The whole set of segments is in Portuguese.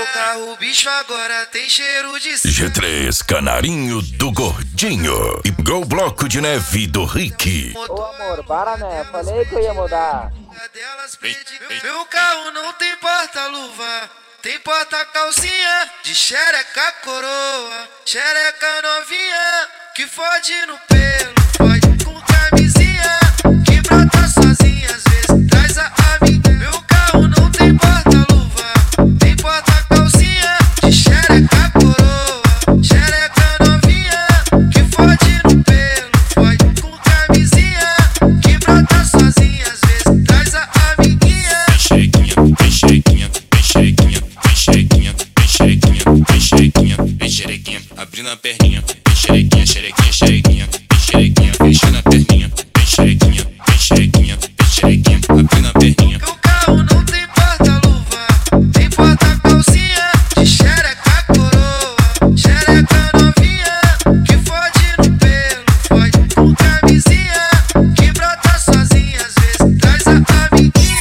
Meu carro bicho agora tem cheiro de G3 Canarinho do Gordinho e Gol Bloco de Neve do Rick. Ô amor, para né, falei que eu ia mudar. Meu carro não tem porta-luva, tem porta-calcinha de xereca coroa, xereca novinha que fode no pelo, fode com camisinha, que brota sozinha às vezes traz a amiga. Meu carro não tem porta-luva, tem porta-calcinha de xereca coroa, xereca novinha que fode no pelo, fode com camisinha, que brota sozinha às vezes traz a amiguinha. Vem xerequinha, vem xerequinha, vem xerequinha, vem xerequinha, vem xerequinha, vem xerequinha, abrindo a perninha, vem xerequinha, xerequinha, xerequinha, vem xerequinha, fechando a perninha, vem xerequinha, vem xerequinha, vem xerequinha, abrindo a perninha. Meu carro não tem porta-luva, tem porta-calcinha de xereca coroa, xereca novinha que fode no pelo, fode com camisinha, que brota sozinha às vezes traz a amiguinha.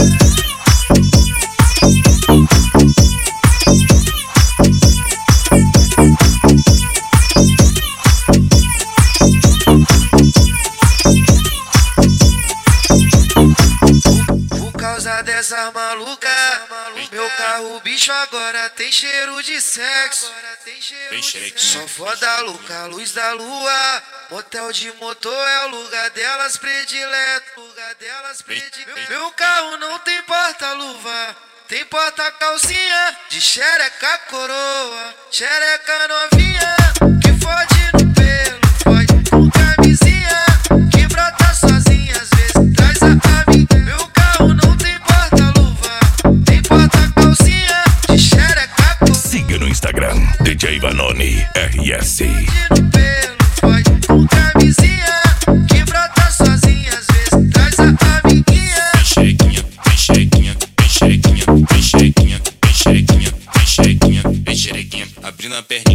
Por causa dessa maluca, meu carro bicho agora tem cheiro de sexo. Vem xerequinha, Só foda louca, luz da lua, motel de motor é o lugar delas predileto, Meu carro não tem porta-luva, tem porta-calcinha de xereca coroa, xereca novinha que fode no pelo, fode com camisinha, que brota sozinha às vezes traz a amiga. Meu carro não tem porta-luva, tem porta-calcinha de xereca coroa. Siga no Instagram, DJ Vanoni RS. No pelo, fode com camisinha, que brota sozinha às vezes traz a amiguinha. vem xerequinha, vem xerequinha, vem xerequinha, vem xerequinha, vem xerequinha, vem xerequinha, vem xerequinha, abrindo a perninha.